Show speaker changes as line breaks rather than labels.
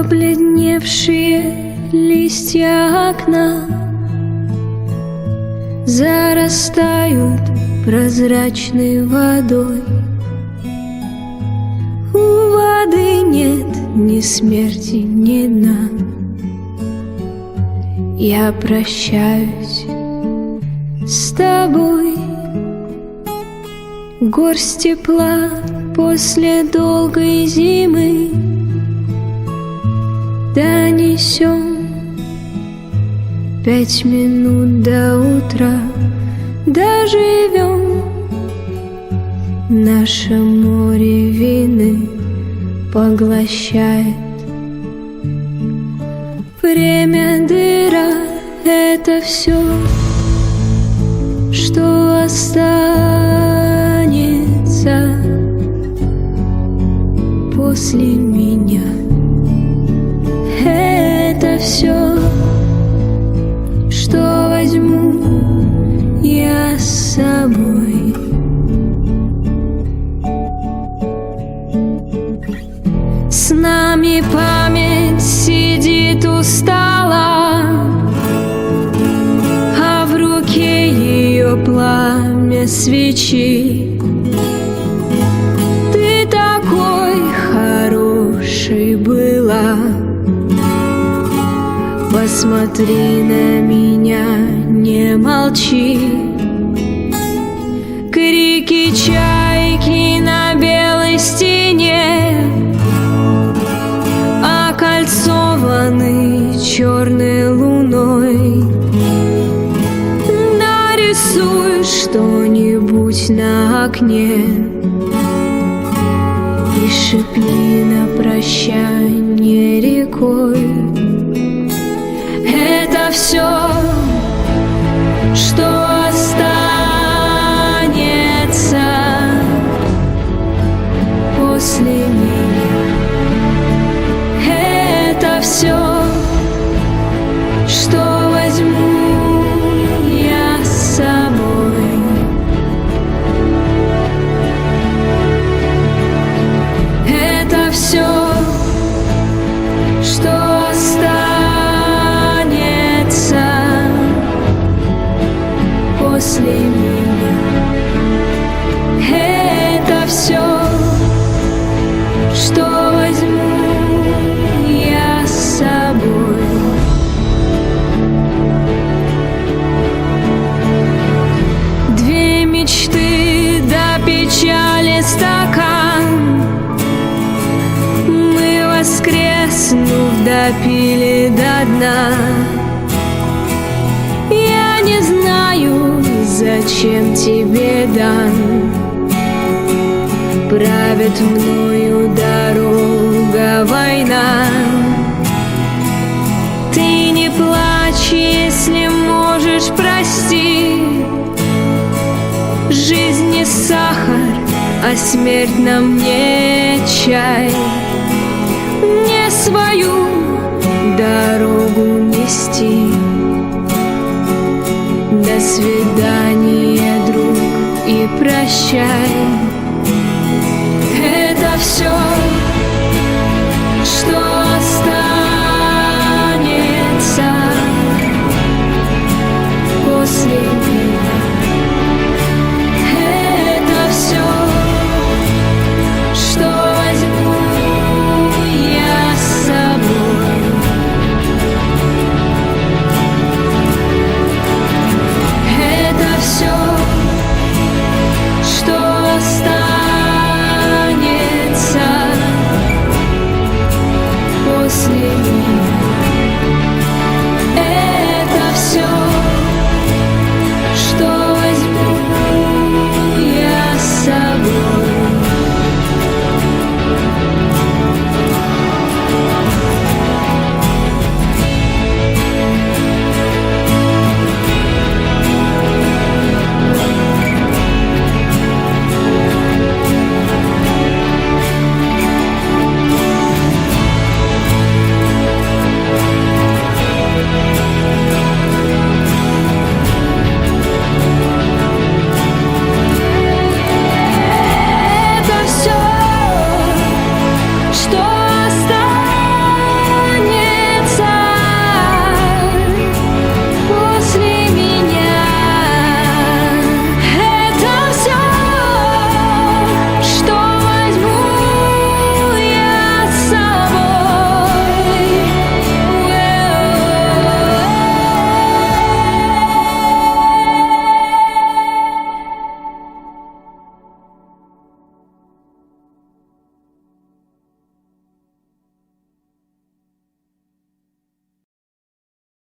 Побледневшие листья окна зарастают прозрачной водой. У воды нет ни смерти, ни дна. Я прощаюсь с тобой. Горсть тепла после долгой зимы донесем. 5 минут до утра доживем. Наше море вины поглощает. Время дыра — это все, что останется после меня. Это все, что возьму я с собой. С нами память сидит устала, а в руке ее пламя свечи. Ты такой хорошей была. Посмотри на меня, не молчи. Крики чайки на белой стене окольцованы черной луной. Нарисуй что-нибудь на окне и шепни на прощанье рекой. Это все, что останется после меня. Это все, что возьму я с собой. Это все, что останется после меня. Это все, что возьму я с собой. Две мечты до печали стакан мы, воскреснув, допили до дна. Я не знаю, зачем тебе дан. Правит мною дорога война. Ты не плачь, если можешь, прости. Жизнь не сахар, а смерть на мне чай. Мне свою дорогу нести. До свидания, друг, и прощай. Это все, что